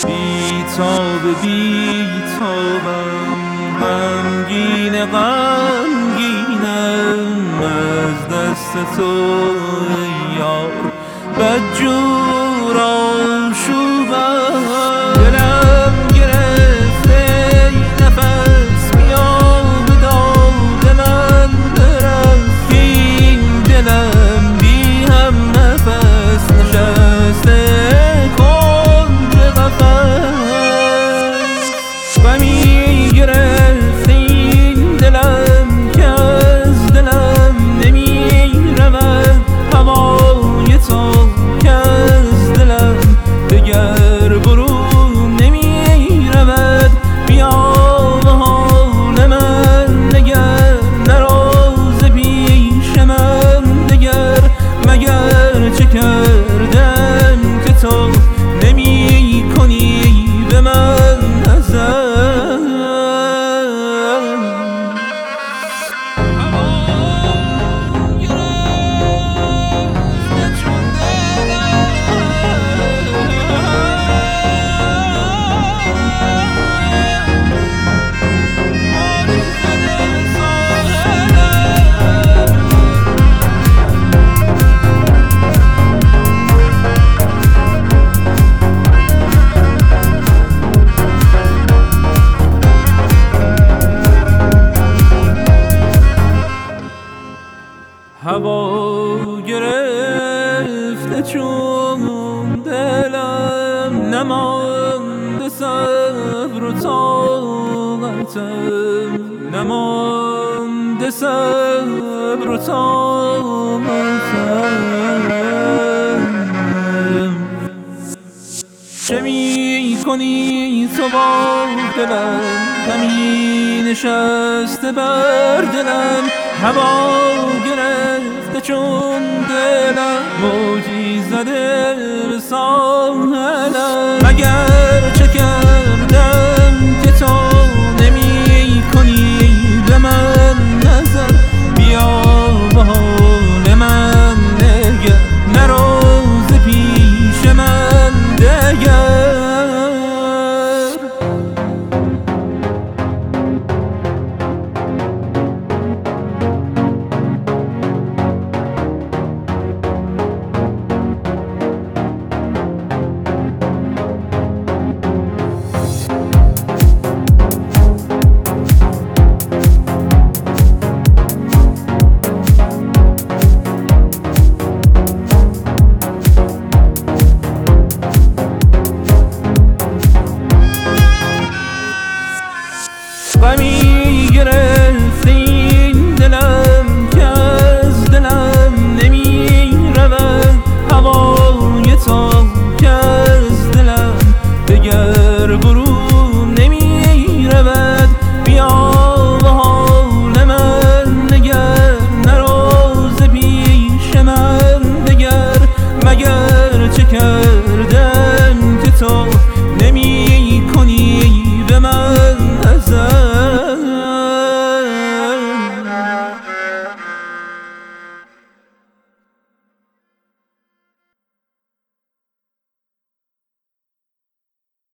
بیتاب بیتابم، غمگین غمگینم از دست تو ای یار، بدجور آشوبم. دلم گرفته نفس میاد داد من برست، این دلم بی هم نفس نشسته کنج قفس. غمی گرفته این دلم که از دلم نمی رود هوای تو، که از دلم دگر برون نمی رود. بیا به حال من نگر، نراز پیش من دگر، مگر چه کردم که تو نمی کنی به من نظر. هوا گرفته چون دلم، نمانده صبر و طاقتم، نمانده صبر و طاقتم. چه می کنی تو با دلم، همی نشسته بر دلم، هوا گرفته چون دلم، موجی زده به ساحلم. مگر